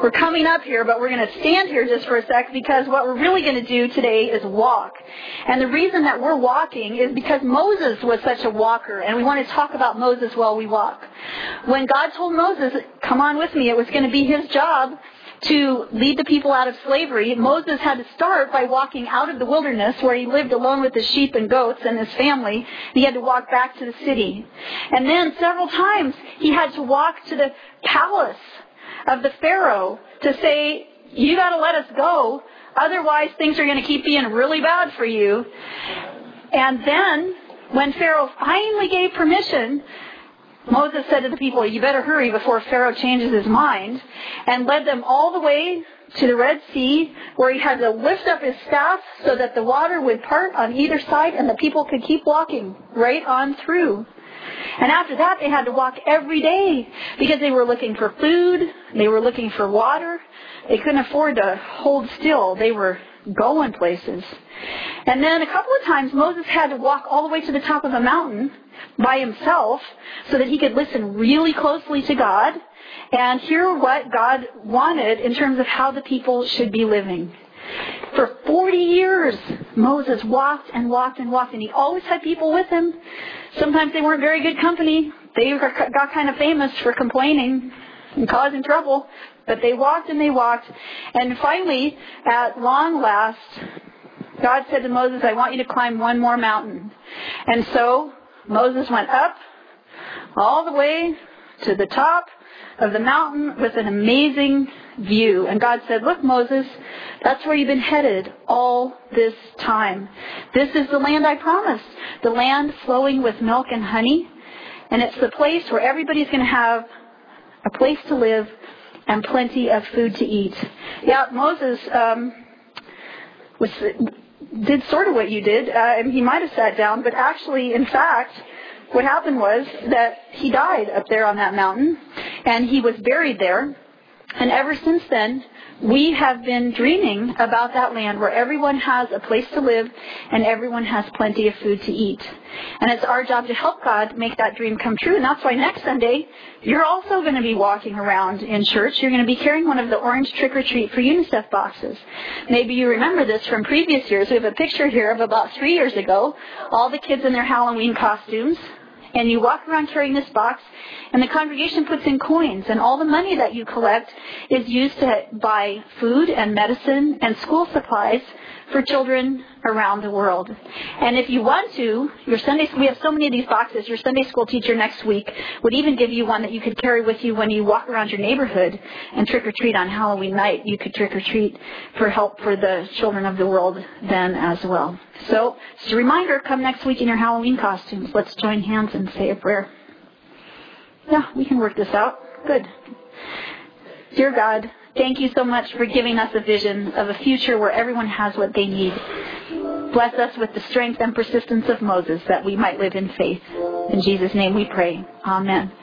We're coming up here, but we're going to stand here just for a sec because what we're really going to do today is walk. And the reason that we're walking is because Moses was such a walker, and we want to talk about Moses while we walk. When God told Moses, come on with me, it was going to be his job to lead the people out of slavery. Moses had to start by walking out of the wilderness where he lived alone with his sheep and goats and his family. He had to walk back to the city. And then several times he had to walk to the palace of the Pharaoh to say, you got to let us go. Otherwise things are going to keep being really bad for you. And then when Pharaoh finally gave permission, Moses said to the people, you better hurry before Pharaoh changes his mind, and led them all the way to the Red Sea, where he had to lift up his staff so that the water would part on either side and the people could keep walking right on through. And after that, they had to walk every day because they were looking for food, they were looking for water. They couldn't afford to hold still. They were going places. And then a couple of times, Moses had to walk all the way to the top of a mountain by himself so that he could listen really closely to God and hear what God wanted in terms of how the people should be living. For 40 years, Moses walked and walked and walked, and he always had people with him. Sometimes they weren't very good company. They got kind of famous for complaining and causing trouble, but they walked and they walked. And finally, at long last, God said to Moses, I want you to climb one more mountain. And so Moses went up all the way to the top of the mountain with an amazing view. And God said, look, Moses, that's where you've been headed all this time. This is the land I promised, the land flowing with milk and honey. And it's the place where everybody's going to have a place to live and plenty of food to eat. Yeah, Moses did sort of what you did. He might have sat down, but actually, in fact, what happened was that he died up there on that mountain, and he was buried there. And ever since then, we have been dreaming about that land where everyone has a place to live and everyone has plenty of food to eat. And it's our job to help God make that dream come true. And that's why next Sunday, you're also going to be walking around in church. You're going to be carrying one of the orange trick-or-treat for UNICEF boxes. Maybe you remember this from previous years. We have a picture here of about 3 years ago, all the kids in their Halloween costumes. And you walk around carrying this box, and the congregation puts in coins, and all the money that you collect is used to buy food and medicine and school supplies for children around the world. And if you want to, we have so many of these boxes, your Sunday school teacher next week would even give you one that you could carry with you when you walk around your neighborhood and trick-or-treat on Halloween night. You could trick-or-treat for help for the children of the world then as well. So, just a reminder, come next week in your Halloween costumes. Let's join hands and say a prayer. Yeah, we can work this out. Good. Dear God, thank you so much for giving us a vision of a future where everyone has what they need. Bless us with the strength and persistence of Moses that we might live in faith. In Jesus' name we pray. Amen.